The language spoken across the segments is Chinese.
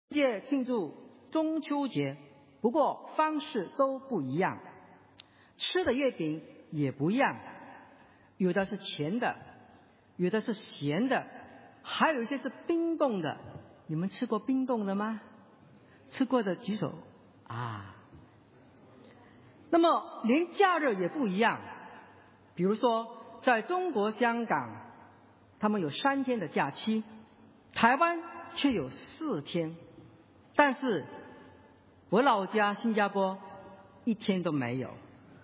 界庆祝中秋节，不过方式都不一样，吃的月饼也不一样，有的是甜的，有的是咸的，还有一些是冰冻的。你们吃过冰冻的吗？吃过的举手啊。那么连假日也不一样，比如说在中国香港，他们有3天的假期，台湾却有4天，但是我老家新加坡1天都没有。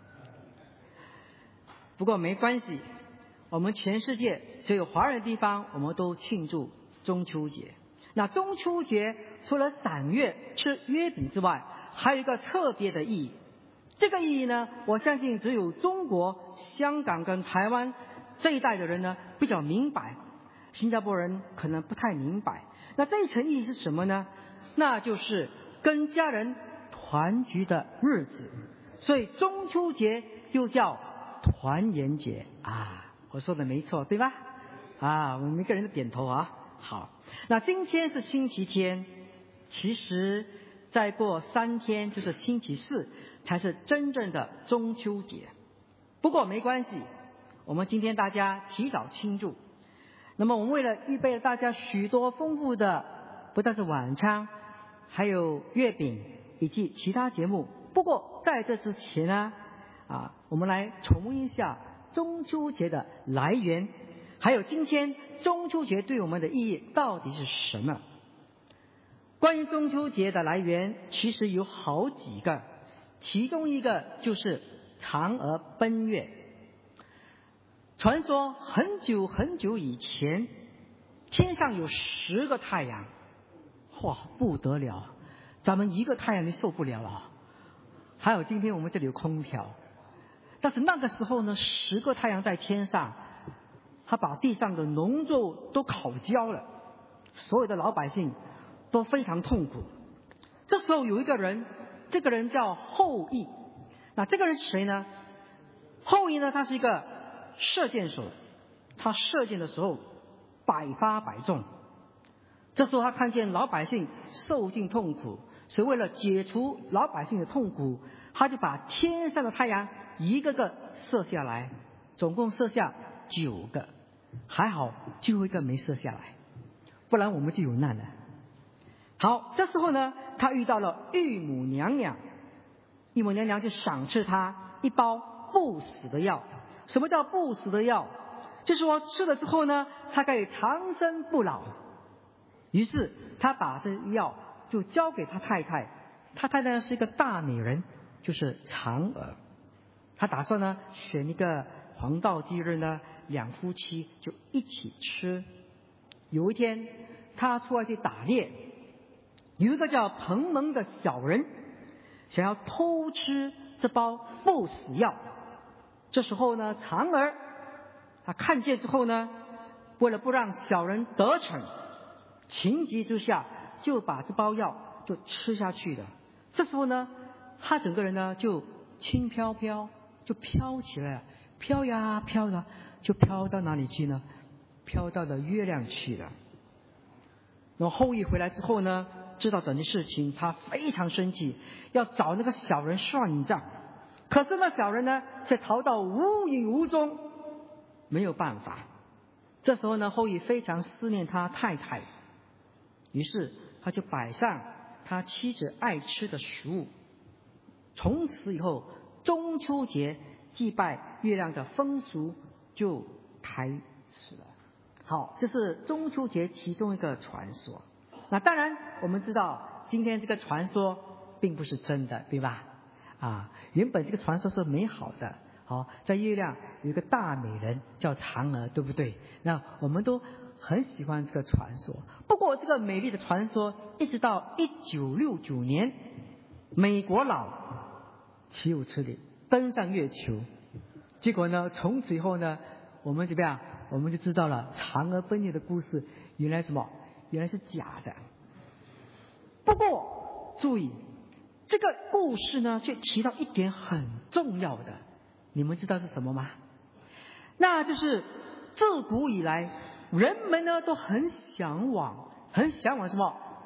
不过没关系，我们全世界只有华人的地方，我们都庆祝中秋节。那中秋节除了赏月吃月饼之外，还有一个特别的意义。这个意义呢，我相信只有中国香港跟台湾这一代的人呢比较明白，新加坡人可能不太明白。那这一层意义是什么呢？那就是跟家人团聚的日子，所以中秋节又叫团圆节啊。我说的没错对吧？啊，我们每个人都点头啊。好，那今天是星期天，其实再过3天就是星期4才是真正的中秋节。不过没关系，我们今天大家提早庆祝。那么我们为了预备了大家许多丰富的，不但是晚餐，还有月饼以及其他节目。不过在这之前呢，我们来重温一下中秋节的来源，还有今天中秋节对我们的意义到底是什么。关于中秋节的来源其实有好几个，其中一个就是嫦娥奔月。传说很久很久以前，天上有10个太阳，哇，不得了，咱们1个太阳就受不了了。还有今天我们这里有空调，但是那个时候呢，10个太阳在天上，他把地上的农作物都烤焦了，所有的老百姓都非常痛苦。这时候有一个人，这个人叫后羿。那这个人是谁呢？后羿呢，他是一个射箭手，他射箭的时候百发百中。这时候他看见老百姓受尽痛苦，所以为了解除老百姓的痛苦，他就把天上的太阳一个个射下来，总共射下9个，还好最后一个没射下来，不然我们就有难了。好，这时候呢，他遇到了玉母娘娘，玉母娘娘就赏赐他一包不死的药。什么叫不死的药？就是说吃了之后呢，他可以长生不老。于是他把这药就交给他太太，他太太呢是一个大美人，就是嫦娥。他打算呢选一个黄道吉日呢，2夫妻就一起吃。有一天他出来去打猎，有一个叫彭蒙的小人想要偷吃这包不死药。这时候呢，嫦娥他看见之后呢，为了不让小人得逞，情急之下就把这包药就吃下去了。这时候呢，他整个人呢就轻飘飘就飘起来了，飘呀飘呀，就飘到哪里去呢？飘到了月亮去了。然后后羿回来之后呢，知道整件事情，他非常生气，要找那个小人算账。可是那小人呢却逃到无影无踪，没有办法。这时候呢，后羿非常思念他太太，于是他就摆上他妻子爱吃的食物。从此以后，中秋节祭拜月亮的风俗就开始了。好，这是中秋节其中一个传说。那当然我们知道今天这个传说并不是真的，对吧？原本这个传说是美好的。好，在月亮有一个大美人叫嫦娥，对不对？那我们都很喜欢这个传说。不过这个美丽的传说一直到1969年，美国佬岂有此理，登上月球。结果呢，从此以后呢，我们怎么样？我们就知道了嫦娥奔月的故事原来什么？原来是假的。不过注意，这个故事呢却提到一点很重要的，你们知道是什么吗？那就是自古以来人们呢都很向往什么？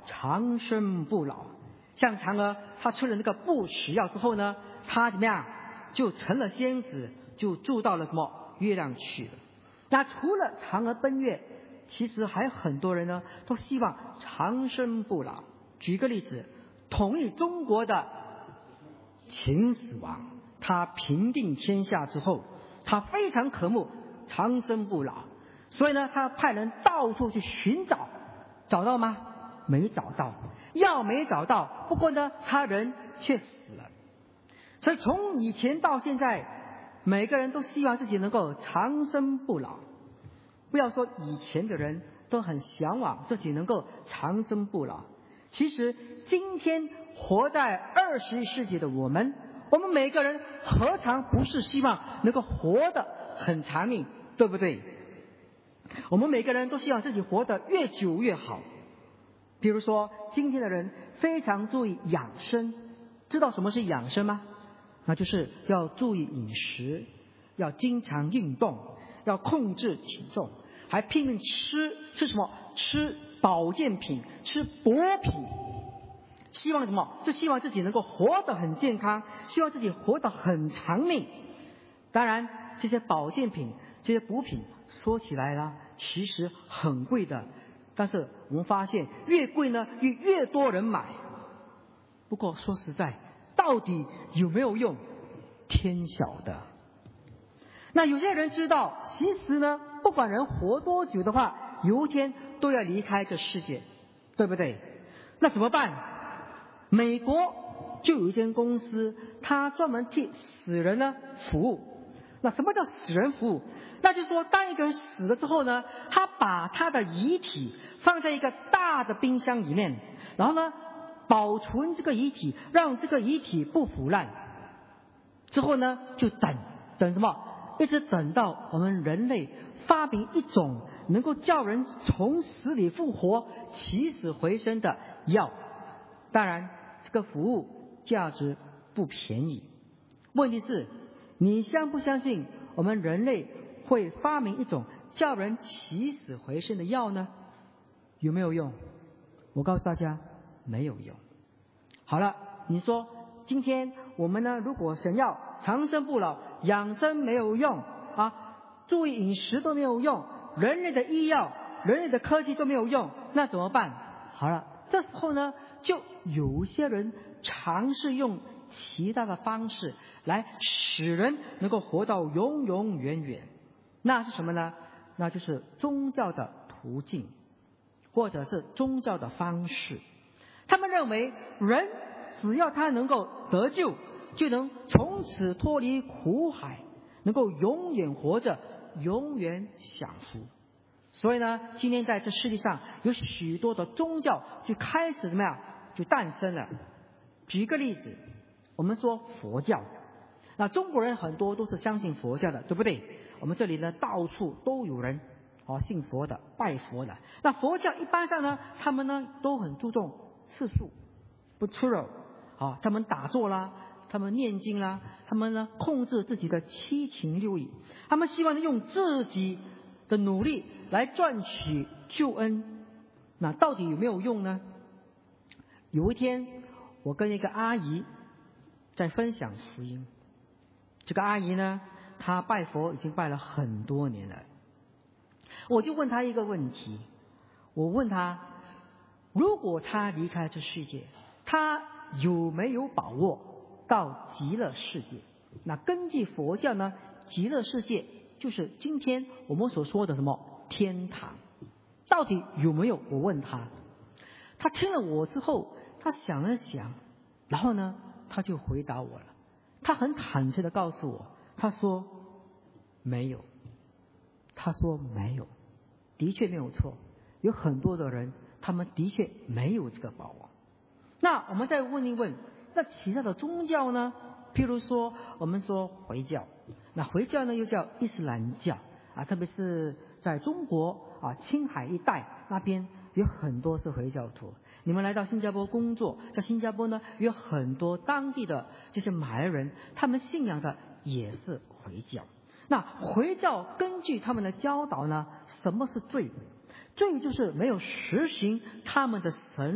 长生不老。像嫦娥，她吃了那个不死药之后呢，她怎么样？就成了仙子，就住到了什么月亮去了。那除了嫦娥奔月，其实还有很多人呢，都希望长生不老。举个例子，统一中国的秦始皇，他平定天下之后，他非常渴慕长生不老，所以呢，他派人到处去寻找，找到吗？没找到，药没找到，不过呢，他人却死了。所以从以前到现在，每个人都希望自己能够长生不老。不要说以前的人都很向往自己能够长生不老，其实今天活在21世纪的我们每个人何尝不是希望能够活得很长命，对不对？我们每个人都希望自己活得越久越好。比如说今天的人非常注意养生，知道什么是养生吗？那就是要注意饮食，要经常运动，要控制体重，还拼命吃什么？吃保健品，吃补品。希望什么？就希望自己能够活得很健康，希望自己活得很长命。当然这些保健品，这些补品说起来呢，其实很贵的，但是我们发现越贵呢，越多人买。不过说实在，到底有没有用，天晓得。那有些人知道，其实呢，不管人活多久的话，有一天都要离开这世界，对不对？那怎么办？美国就有一间公司，它专门替死人呢服务。那什么叫死人服务？那就是说，当一个人死了之后呢，他把他的遗体放在一个大的冰箱里面，然后呢保存这个遗体，让这个遗体不腐烂。之后呢，就等什么？一直等到我们人类发明一种能够叫人从死里复活、起死回生的药。当然，这个服务价值不便宜。问题是，你相不相信我们人类会发明一种叫人起死回生的药呢？有没有用？我告诉大家，没有用。好了，你说今天我们呢，如果想要长生不老，养生没有用啊，注意饮食都没有用，人类的医药、人类的科技都没有用，那怎么办？好了，这时候呢，就有些人尝试用其他的方式来使人能够活到永永远远。那是什么呢？那就是宗教的途径，或者是宗教的方式。他们认为人只要他能够得救，就能从此脱离苦海，能够永远活着，永远享福。所以呢，今天在这世界上有许多的宗教就开始怎么样，就诞生了。举个例子，我们说佛教，那中国人很多都是相信佛教的，对不对？我们这里呢，到处都有人信佛的、拜佛的。那佛教一般上呢，他们呢都很注重吃素，不吃肉，他们打坐啦，他们念经啦，他们呢控制自己的七情六欲，他们希望用自己的努力来赚取救恩。那到底有没有用呢？有一天，我跟一个阿姨在分享福音。这个阿姨呢，她拜佛已经拜了很多年了。我就问她一个问题，我问她，如果她离开这世界，她有没有把握到极乐世界？那根据佛教呢，极乐世界就是今天我们所说的什么天堂，到底有没有？我问她，她听了我之后，她想了想，然后呢，她就回答我了。她很坦诚地告诉我，她说没有。她说没有，的确没有错。有很多的人，他们的确没有这个把握。那我们再问一问，那其他的宗教呢？譬如说，我们说回教，那回教呢又叫伊斯兰教特别是在中国青海一带那边有很多是回教徒。你们来到新加坡工作，在新加坡呢有很多当地的这些马来人，他们信仰的也是回教。那回教根据他们的教导呢，什么是罪？罪就是没有实行他们的神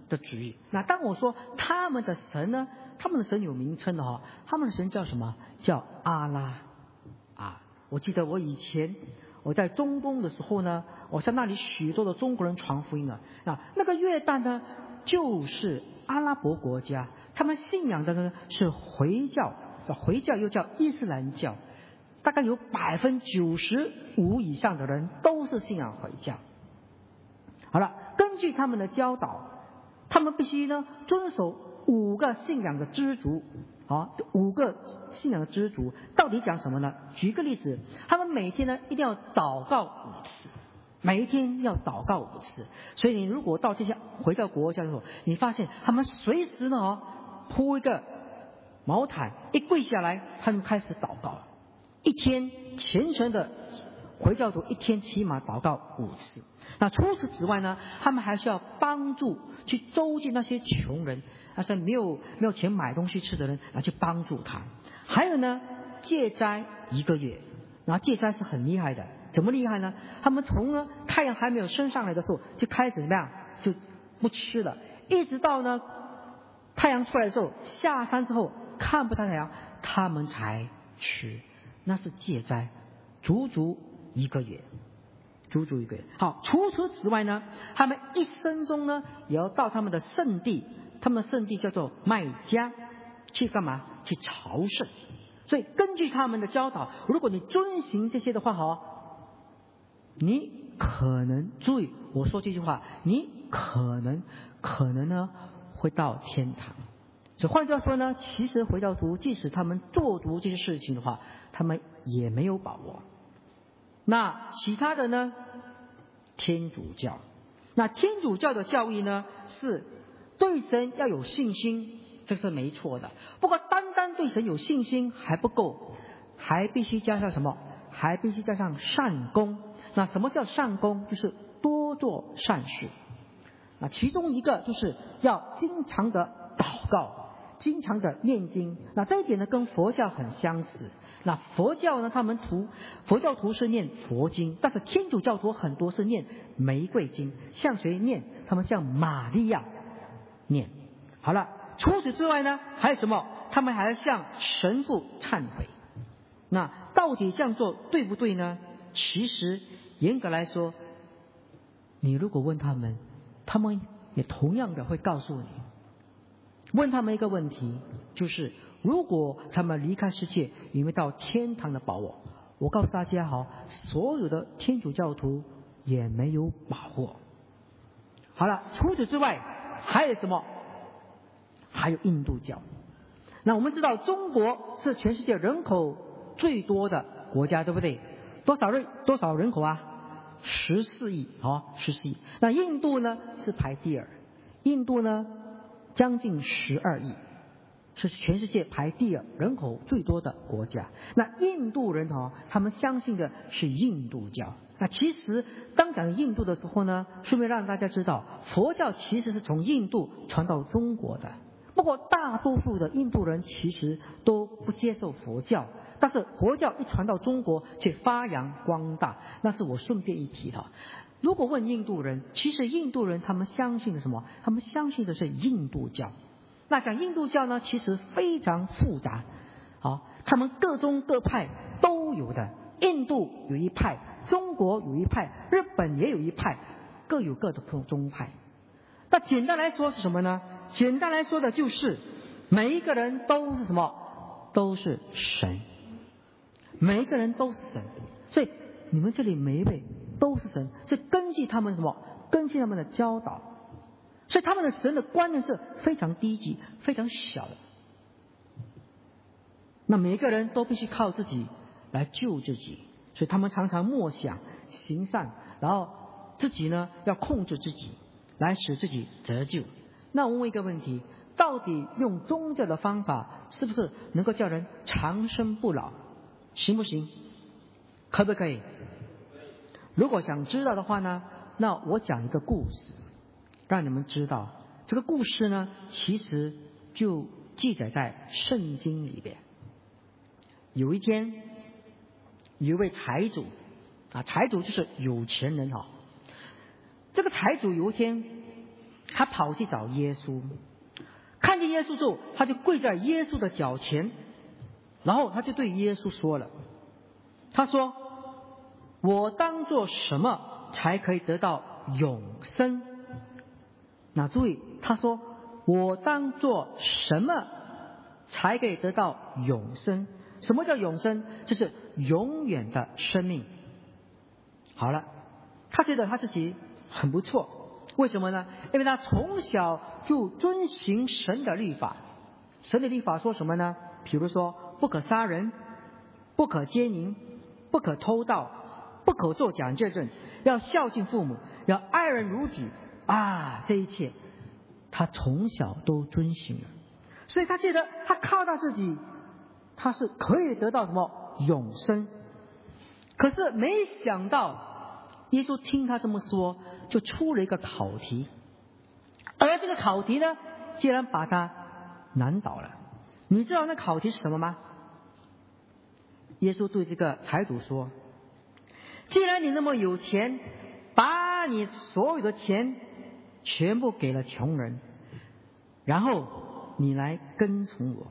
的旨意。那当我说他们的神呢，他们的神有名称的哈，他们的神叫什么？叫阿拉啊！我记得我以前我在中东的时候呢，我向那里许多的中国人传福音了。那个约旦呢，就是阿拉伯国家，他们信仰的呢是回教，回教又叫伊斯兰教，大概有95%以上的人都是信仰回教。好了，根据他们的教导，他们必须呢遵守5个信仰的支柱。好，5个信仰的支柱到底讲什么呢？举个例子，他们每天呢一定要祷告5次，每一天要祷告5次。所以你如果到这些回教国家的时候，你发现他们随时呢铺一个毛毯，一跪下来他们开始祷告了。一天虔诚的回教徒一天起码祷告5次。那除此之外呢，他们还需要帮助去周济那些穷人，那些没有钱买东西吃的人，去帮助他。还有呢，戒斋1个月。然后戒斋是很厉害的，怎么厉害呢？他们从呢太阳还没有升上来的时候就开始怎么样，就不吃了，一直到呢太阳出来的时候，下山之后看不到太阳，他们才吃。那是戒斋，足足1个月。好，除此之外呢，他们一生中呢也要到他们的圣地，他们的圣地叫做麦加，去干嘛？去朝圣。所以根据他们的教导，如果你遵行这些的话，你可能注意我说这句话，你可能呢会到天堂。所以换句话说呢，其实回教徒即使他们做足这些事情的话，他们也没有把握。那其他的呢？天主教。那天主教的教义呢，是对神要有信心，这是没错的。不过单单对神有信心还不够，还必须加上什么？还必须加上善功。那什么叫善功？就是多做善事。那其中一个就是要经常的祷告，经常的念经。那这一点呢，跟佛教很相似。那佛教呢，佛教徒是念佛经，但是天主教徒很多是念玫瑰经。向谁念？他们向玛利亚念。好了，除此之外呢，还有什么？他们还要向神父忏悔。那到底这样做对不对呢？其实严格来说，你如果问他们，他们也同样的会告诉你。问他们一个问题，就是如果他们离开世界，有没有到天堂的把握？我告诉大家所有的天主教徒也没有把握。好了，除此之外还有什么？还有印度教。那我们知道中国是全世界人口最多的国家，对不对？多少人口啊？14亿，14亿。那印度呢是排第2，印度呢将近12亿，是全世界排第2人口最多的国家。那印度人他们相信的是印度教。那其实当讲印度的时候呢，顺便让大家知道，佛教其实是从印度传到中国的。不过大多数的印度人其实都不接受佛教，但是佛教一传到中国却发扬光大，那是我顺便一提的。如果问印度人，其实印度人他们相信的什么？他们相信的是印度教。那讲印度教呢，其实非常复杂，他们各宗各派都有的。印度有一派，中国有一派，日本也有一派，各有各的宗派。那简单来说是什么呢？简单来说的就是每一个人都是什么？都是神，每一个人都是神。所以你们这里每一位都是神，是根据他们什么？根据他们的教导。所以他们的神的观念是非常低级、非常小的。那每一个人都必须靠自己来救自己，所以他们常常默想行善，然后自己呢要控制自己，来使自己得救。那我问一个问题，到底用宗教的方法是不是能够叫人长生不老？行不行？可不可以？如果想知道的话呢，那我讲一个故事让你们知道。这个故事呢其实就记载在圣经里边。有一天有一位财主财主就是有钱人这个财主有一天他跑去找耶稣，看见耶稣之后，他就跪在耶稣的脚前，然后他就对耶稣说了，他说：我当做什么才可以得到永生？那注意，他说我当做什么才可以得到永生？什么叫永生？就是永远的生命。好了，他觉得他自己很不错，为什么呢？因为他从小就遵行神的律法。神的律法说什么呢？比如说不可杀人，不可奸淫，不可偷盗，不可作假见证，要孝敬父母，要爱人如己啊！这一切他从小都遵行了，所以他觉得他靠他自己，他是可以得到什么永生。可是没想到耶稣听他这么说，就出了一个考题，而这个考题呢，竟然把他难倒了。你知道那考题是什么吗？耶稣对这个财主说：既然你那么有钱，把你所有的钱全部给了穷人，然后你来跟从我。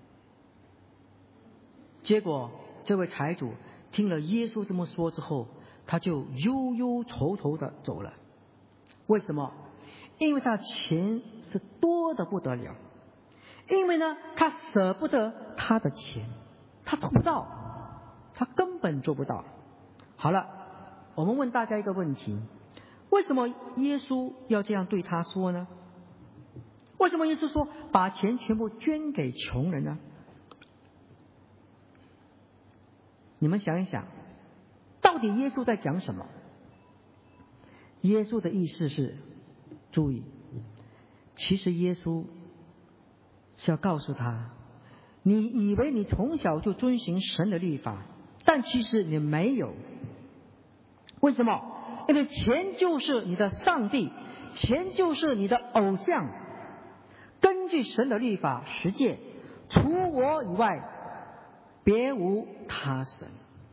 结果这位财主听了耶稣这么说之后，他就忧忧愁愁的走了。为什么？因为他钱是多得不得了，因为呢他舍不得他的钱，他做不到，他根本做不到。好了，我们问大家一个问题，为什么耶稣要这样对他说呢？为什么耶稣说把钱全部捐给穷人呢？你们想一想，到底耶稣在讲什么？耶稣的意思是，注意，其实耶稣是要告诉他，你以为你从小就遵行神的律法，但其实你没有。为什么？因为钱就是你的上帝，钱就是你的偶像。根据神的律法实践，除我以外别无他神。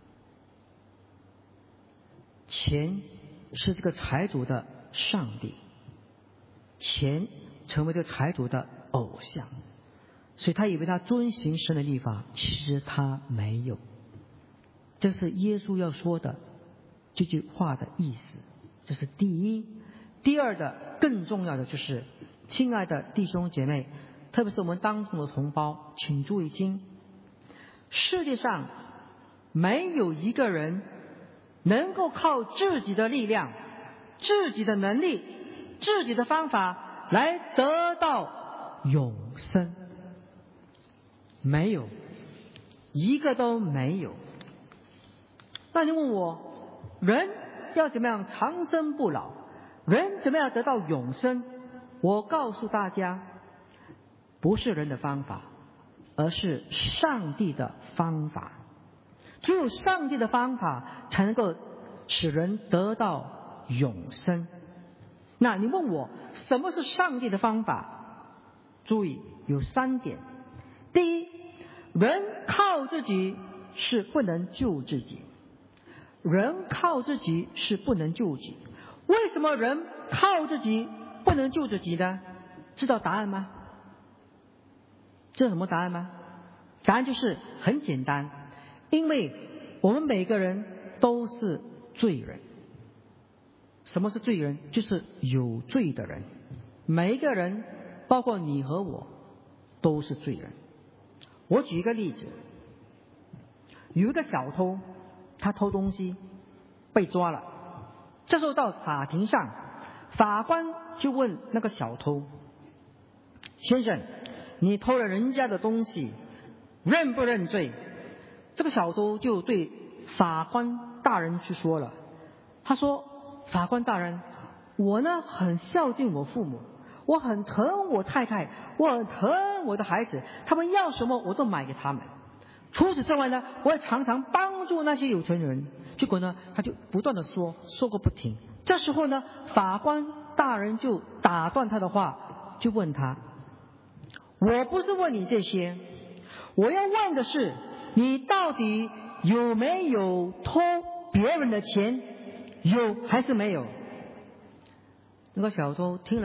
钱是这个财主的上帝，钱成为这个财主的偶像，所以他以为他遵行神的律法，其实他没有。这是耶稣要说的这句话的意思，这是第一。第二的更重要的就是，亲爱的弟兄姐妹，特别是我们当中的同胞，请注意听，世界上没有一个人能够靠自己的力量、自己的能力、自己的方法来得到永生，没有，一个都没有。那你问我，人要怎么样长生不老？人怎么样得到永生？我告诉大家，不是人的方法，而是上帝的方法。只有上帝的方法才能够使人得到永生。那你问我，什么是上帝的方法？注意，有3点。第一，人靠自己是不能救自己，人靠自己是不能救自己。为什么人靠自己不能救自己呢？知道答案吗？知道什么答案吗？答案就是很简单，因为我们每个人都是罪人。什么是罪人？就是有罪的人。每一个人，包括你和我，都是罪人。我举一个例子，有一个小偷，他偷东西被抓了，这时候到法庭上，法官就问那个小偷：先生，你偷了人家的东西，认不认罪？这个小偷就对法官大人去说了，他说：法官大人，我呢很孝敬我父母，我很疼我太太，我很疼我的孩子，他们要什么我都买给他们。除此之外呢，我也常常帮助那些有钱人。结果呢，他就不断的说个不停。这时候呢，法官大人就打断他的话，就问他：我不是问你这些，我要问的是，你到底有没有偷别人的钱？有还是没有？那个小偷听了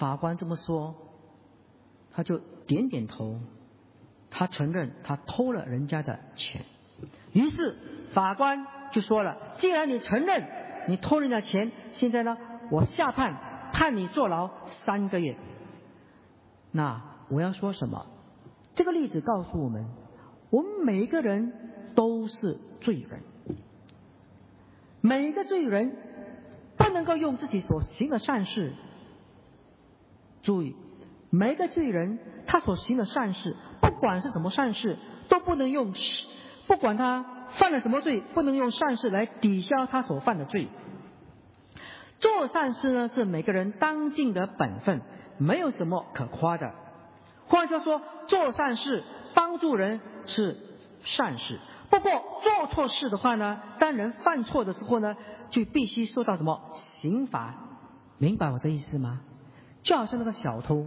法官这么说，他就点点头，他承认他偷了人家的钱。于是法官就说了，既然你承认你偷人家钱，现在呢，我下判你坐牢3个月。那我要说什么？这个例子告诉我们，我们每一个人都是罪人，每一个罪人不能够用自己所行的善事，注意，每一个罪人他所行的善事，不管是什么善事，都不能用，不管他犯了什么罪，不能用善事来抵消他所犯的罪。做善事呢，是每个人当尽的本分，没有什么可夸的。换句话说，做善事帮助人是善事。不过做错事的话呢，当人犯错的时候呢，就必须受到什么刑罚。明白我这意思吗？就好像那个小偷，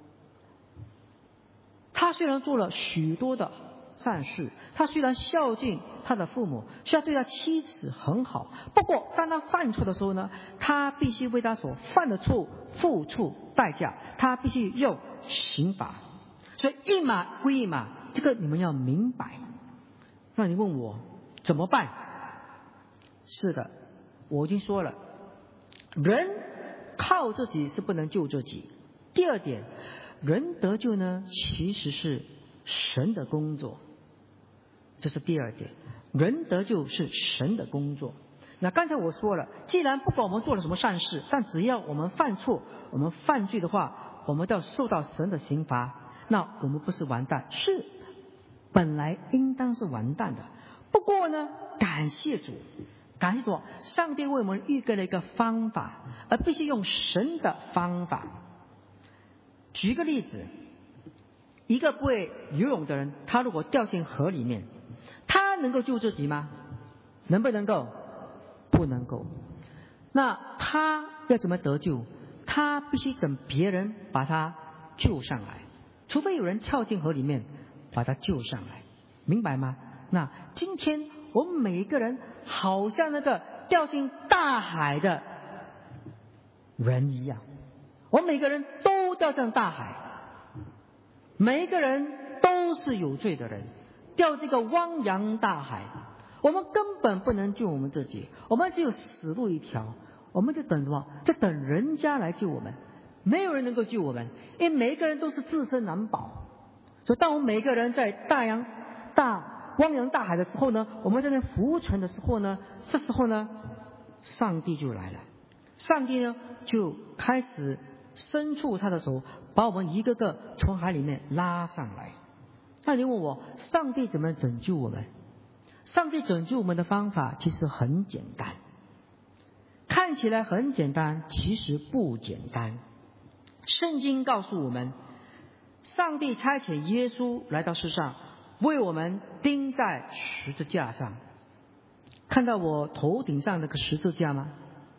他虽然做了许多的善事，他虽然孝敬他的父母，虽然对他妻子很好，不过当他犯错的时候呢，他必须为他所犯的错付出代价，他必须用刑罚。所以一码归一码，这个你们要明白。那你问我怎么办？是的，我已经说了，人靠自己是不能救自己。第二点，人得救呢，其实是神的工作，这是第二点，人得救是神的工作。那刚才我说了，既然不管我们做了什么善事，但只要我们犯错，我们犯罪的话，我们都要受到神的刑罚。那我们不是完蛋，是本来应当是完蛋的。不过呢，感谢主，感谢主，上帝为我们预备了一个方法，而必须用神的方法。举个例子，一个不会游泳的人，他如果掉进河里面，他能够救自己吗？能不能够？不能够。那他要怎么得救？他必须等别人把他救上来，除非有人跳进河里面把他救上来，明白吗？那今天我们每一个人好像那个掉进大海的人一样，我们每个人都掉进大海，每一个人都是有罪的人，掉这个汪洋大海，我们根本不能救我们自己，我们只有死路一条，我们就等什么？就等人家来救我们，没有人能够救我们，因为每一个人都是自身难保。所以当我们每一个人在汪洋大海的时候呢，我们在那浮沉的时候呢，这时候呢，上帝就来了，上帝呢就开始伸出他的手，把我们一个个从海里面拉上来。那你问我，上帝怎么拯救我们？上帝拯救我们的方法其实很简单，看起来很简单，其实不简单。圣经告诉我们，上帝差遣耶稣来到世上，为我们钉在十字架上。看到我头顶上那个十字架吗？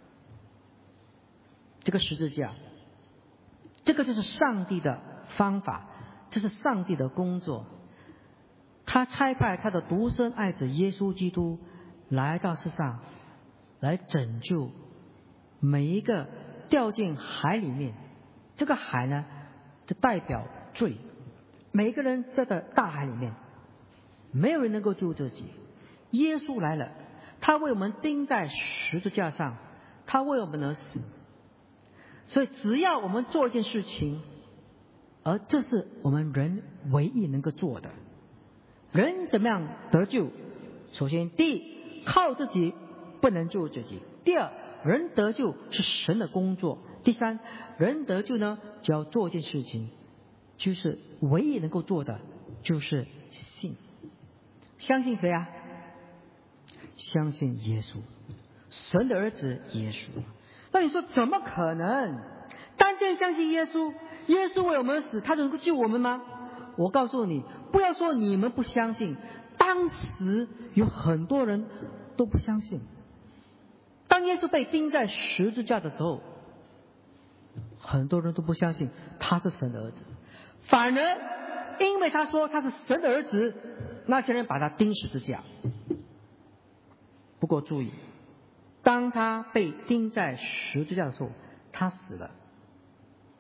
这个十字架，这个就是上帝的方法，这是上帝的工作。他差派他的独生爱子耶稣基督来到世上，来拯救每一个掉进海里面。这个海呢，就代表罪。每一个人在大海里面，没有人能够救自己。耶稣来了，他为我们钉在十字架上，他为我们而死。所以只要我们做一件事情，而这是我们人唯一能够做的。人怎么样得救？首先，第一，靠自己不能救自己；第二，人得救是神的工作；第三，人得救呢，只要做一件事情，就是唯一能够做的就是信。相信谁啊？相信耶稣，神的儿子耶稣。那你说怎么可能？单单相信耶稣，耶稣为我们死，他能够救我们吗？我告诉你，不要说你们不相信，当时有很多人都不相信。当耶稣被钉在十字架的时候，很多人都不相信他是神的儿子，反而因为他说他是神的儿子，那些人把他钉十字架。不过注意，当他被钉在十字架的时候，他死了。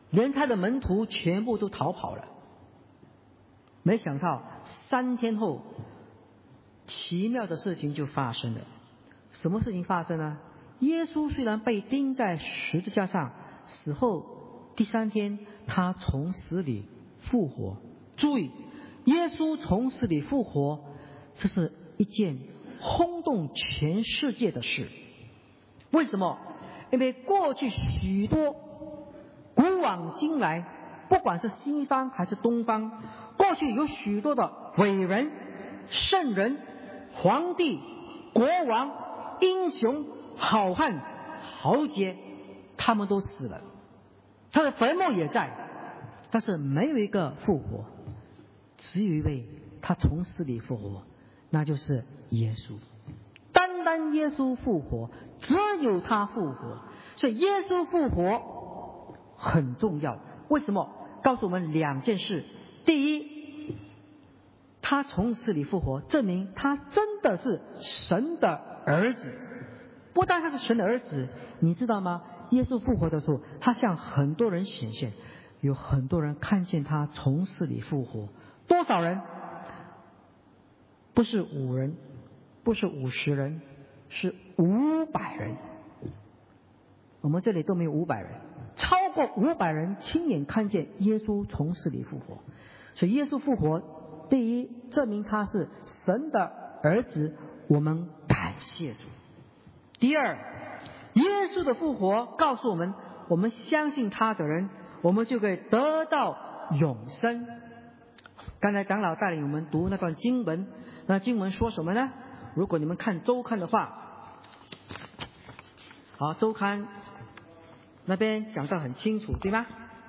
连他的门徒全部都逃跑了。没想到3天后，奇妙的事情就发生了。什么事情发生呢？耶稣虽然被钉在十字架上，死后第3天他从死里复活。注意，耶稣从死里复活，这是一件轰动全世界的事。为什么？因为过去许多古往今来，不管是西方还是东方，过去有许多的伟人、圣人、皇帝、国王、英雄、好汉、豪杰，他们都死了，他的坟墓也在，但是没有一个复活，只有一位他从死里复活，那就是耶稣。单单耶稣复活，只有他复活，所以耶稣复活很重要。为什么？告诉我们2件事。第一，他从死里复活，证明他真的是神的儿子。不但他是神的儿子，你知道吗？耶稣复活的时候，他向很多人显现，有很多人看见他从死里复活。多少人？不是5人，不是50人，是500人。我们这里都没有500人，超过500人亲眼看见耶稣从死里复活。所以耶稣复活，第一，证明他是神的儿子，我们感谢主。第二，耶稣的复活告诉我们，我们相信他的人，我们就可以得到永生。刚才长老带领我们读那段经文，那经文说什么呢？如果你们看周刊的话，好，周刊那边讲得很清楚，对吗？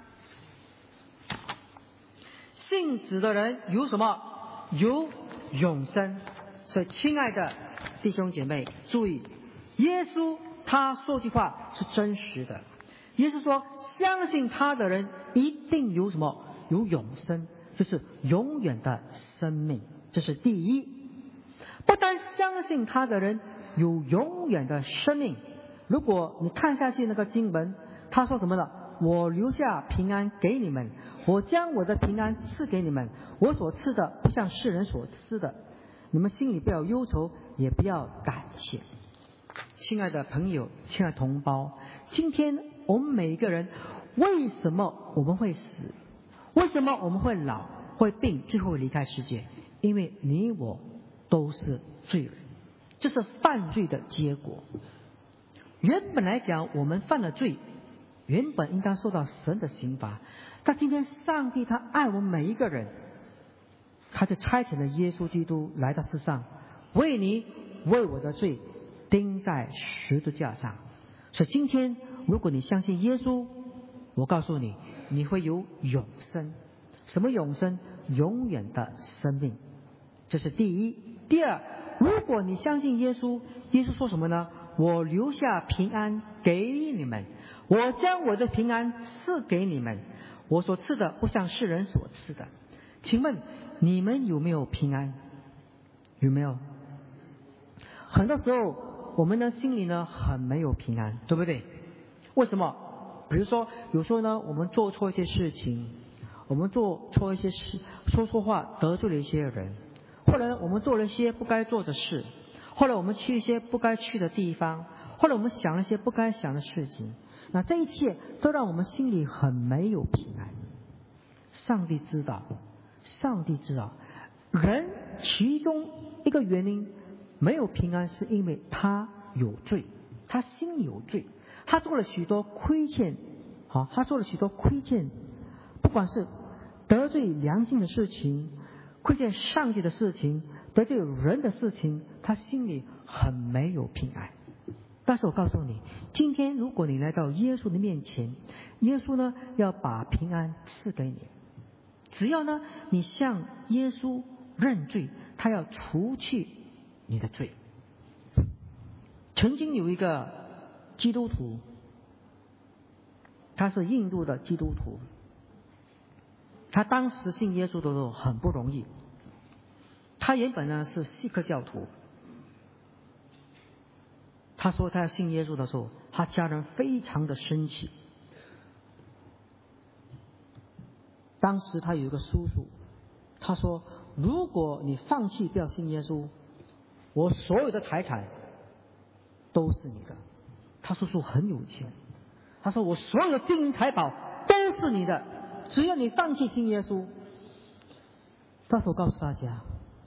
信子的人有什么？有永生。所以亲爱的弟兄姐妹，注意，耶稣他说句话是真实的。耶稣说，相信他的人一定有什么？有永生，就是永远的生命。这是第一。不但相信他的人有永远的生命，如果你看下去那个经文，他说什么呢？我留下平安给你们，我将我的平安赐给你们，我所赐的不像世人所赐的，你们心里不要忧愁，也不要胆怯。亲爱的朋友，亲爱的同胞，今天我们每一个人，为什么我们会死？为什么我们会老、会病，最后离开世界？因为你我都是罪人，这是犯罪的结果。原本来讲，我们犯了罪，原本应当受到神的刑罚，但今天上帝他爱我们每一个人，他就差遣了耶稣基督来到世上，为你为我的罪钉在十字架上。所以今天如果你相信耶稣，我告诉你，你会有永生。什么永生？永远的生命。这是第一。第二，如果你相信耶稣，耶稣说什么呢？我留下平安给你们，我将我的平安赐给你们，我所赐的不像世人所赐的。请问你们有没有平安？有没有？很多时候我们的心里呢很没有平安，对不对？为什么？比如说有时候呢我们做错一些事情，我们做错一些事，说错话得罪了一些人，或者我们做了一些不该做的事，或者我们去一些不该去的地方，或者我们想了一些不该想的事情，那这一切都让我们心里很没有平安。上帝知道，上帝知道，人其中一个原因没有平安，是因为他有罪，他心里有罪，他做了许多亏欠，他做了许多亏欠，不管是得罪良心的事情，亏欠上帝的事情，得罪人的事情，他心里很没有平安。但是我告诉你，今天如果你来到耶稣的面前，耶稣呢要把平安赐给你。只要呢你向耶稣认罪，他要除去你的罪。曾经有一个基督徒，他是印度的基督徒，他当时信耶稣的时候很不容易。他原本呢是锡克教徒，他说他信耶稣的时候，他家人非常的生气， 当时他有一个叔叔，他说如果你放弃不要信耶稣，我所有的财产都是你的。他叔叔很有钱，他说我所有的金银财宝都是你的，只要你放弃信耶稣。但是我告诉大家，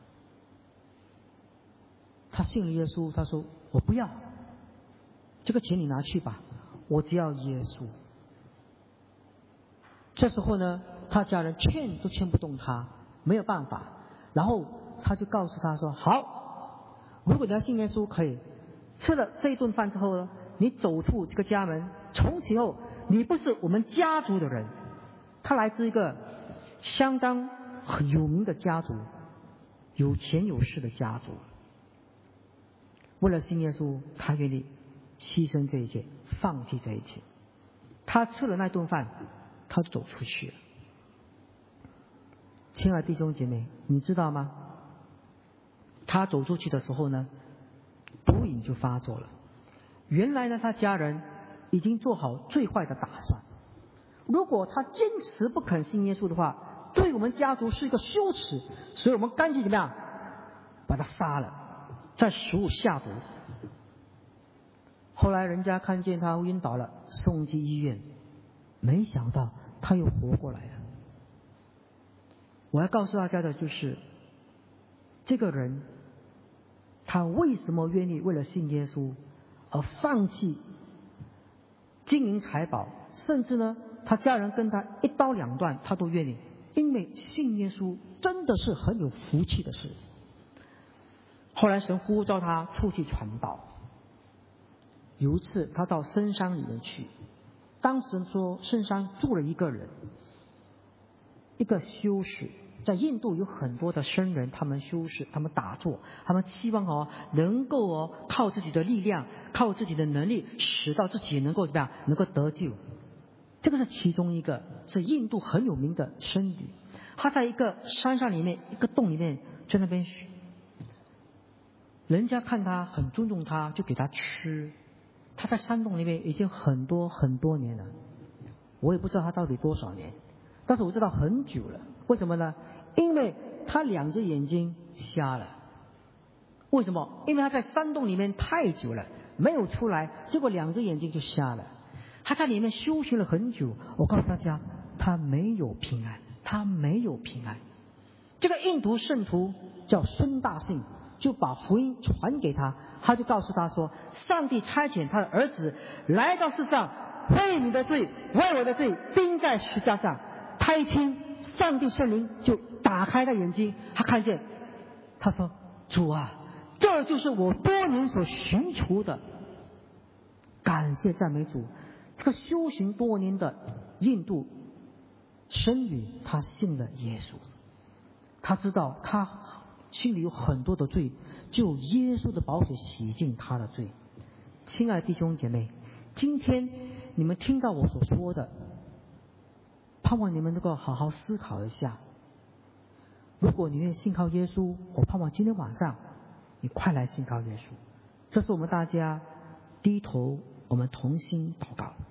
他信了耶稣，他说我不要，这个钱你拿去吧，我只要耶稣。这时候呢，他家人劝都劝不动他，没有办法。然后他就告诉他说，好，如果你要信耶稣可以，吃了这一顿饭之后呢，你走出这个家门，从此以后你不是我们家族的人。他来自一个相当很有名的家族，有钱有势的家族。为了信耶稣，他愿意牺牲这一切，放弃这一切。他吃了那顿饭，他就走出去了。亲爱的弟兄姐妹，你知道吗？他走出去的时候呢，毒瘾就发作了。原来呢，他家人已经做好最坏的打算。如果他坚持不肯信耶稣的话，对我们家族是一个羞耻，所以我们干脆怎么样，把他杀了，再食物下毒。后来人家看见他晕倒了，送进医院，没想到他又活过来了。我要告诉大家的就是，这个人他为什么愿意为了信耶稣而放弃金银财宝，甚至呢他家人跟他一刀两断他都愿意，因为信耶稣真的是很有福气的事。后来神呼召他出去传道。有一次他到深山里面去，当时说深山住了一个人，一个修士。在印度有很多的僧人，他们修士，他们打坐，他们希望能够靠自己的力量，靠自己的能力，使到自己能够怎么样，能够得救。这个是其中一个，是印度很有名的僧侣。他在一个山上里面，一个洞里面，在那边学。人家看他很尊重他，就给他吃。他在山洞里面已经很多很多年了，我也不知道他到底多少年，但是我知道很久了。为什么呢？因为他两只眼睛瞎了。为什么？因为他在山洞里面太久了，没有出来，结果两只眼睛就瞎了。他在里面修行了很久，我告诉大家，他没有平安，他没有平安。这个印度圣徒叫孙大信，就把福音传给他，他就告诉他说，上帝差遣他的儿子来到世上，为你的罪，为我的罪钉在十字架上。他一听，上帝圣灵就打开他眼睛，他看见，他说，主啊，这就是我多年所寻求的。感谢赞美主。这个修行多年的印度僧侣，他信了耶稣。他知道他心里有很多的罪，就耶稣的宝血洗净他的罪。亲爱的弟兄姐妹，今天你们听到我所说的，盼望你们能够好好思考一下。如果你愿意信靠耶稣，我盼望今天晚上你快来信靠耶稣。这是我们大家低头，我们同心祷告。